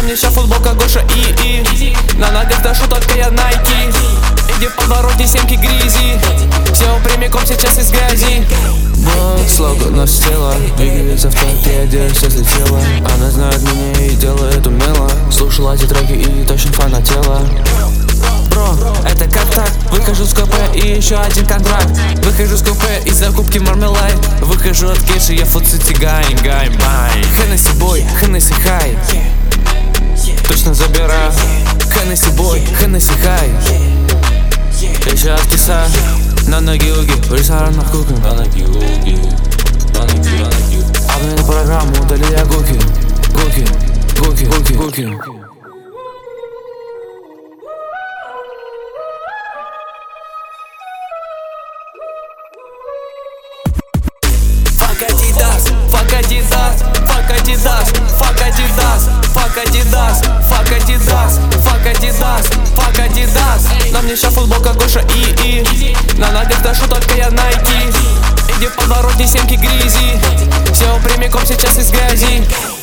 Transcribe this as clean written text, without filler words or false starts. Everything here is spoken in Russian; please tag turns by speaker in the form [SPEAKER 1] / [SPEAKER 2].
[SPEAKER 1] мне ща футболка Гоша и на ногах ношу только я Nike. Иди в подворотне, семки грязи, все прямиком сейчас из грязи.
[SPEAKER 2] Слога нос тела, двигается в такт, я одежда слетела. Она знает меня и делает умело. Слушала эти треки и точно фанатела. Бро, это как так? Выхожу с КП и еще один контракт. Выхожу с КП из закупки мармелад. Выхожу от кеши, я фуд сити гайм, гайм, бай. Хеннесси бой, Хеннесси хай. Точно забираю. Хеннесси бой, Хеннесси хай. Еще от киса. На ноги уги, в ресторанах кукин. На ноги уги, на ноги. Обновил программу, удали я гуки. Гуки, гуки, гуки, гуки.
[SPEAKER 1] Fuck Adidas, fuck Adidas, fuck Adidas, fuck Adidas, fuck Adidas, fuck Adidas, fuck Adidas, fuck Adidas. На мне ща футболка Гоша и на ногах ношу только я Nike. Иди в подворотне, семки грязи, все прямиком сейчас из грязи.